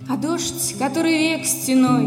А дождь, который век стеной,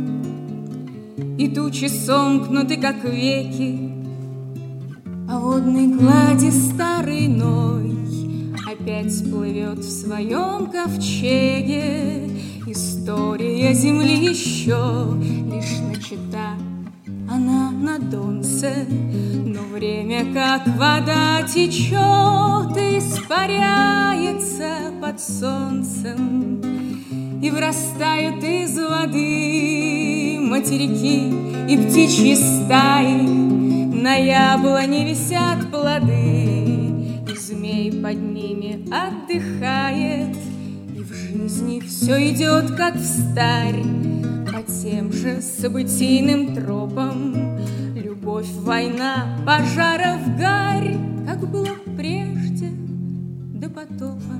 и тучи сомкнуты, как веки, по водной глади старый Ной опять плывет в своем ковчеге. История земли еще лишь начата, она на донце, но время, как вода, течет и испаряется под солнцем, и вырастают из воды материки и птичьи стаи. На яблоне висят плоды, и змей под ними отдыхает. И в жизни все идет, как встарь, по тем же событийным тропам. Любовь, война, пожаров гарь, как было прежде до потопа.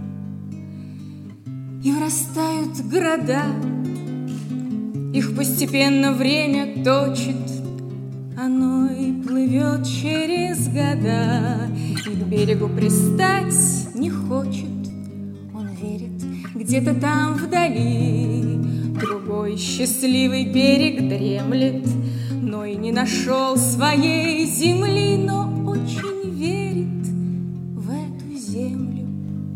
И вырастают города, их постепенно время точит, оно и плывет через года, и к берегу пристать не хочет. Он верит, где-то там вдали другой счастливый берег дремлет, но и не нашел своей земли, но очень верит в эту землю.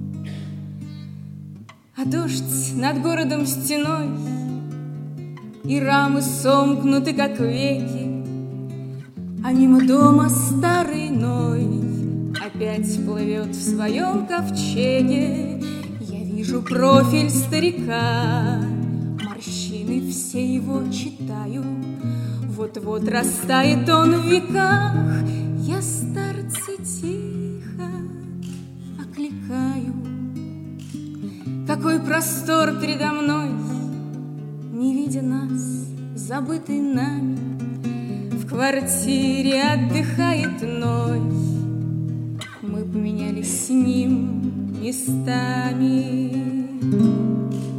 А дождь над городом стеной, и рамы сомкнуты, как веки, а мимо дома старый Ной опять плывет в своем ковчеге. Я вижу профиль старика, морщины все его читаю. Вот-вот растает он в веках, я старца тихо окликаю. Какой простор передо мной, не видя нас, забытый нами. В квартире отдыхает Ной, мы поменялись с ним местами.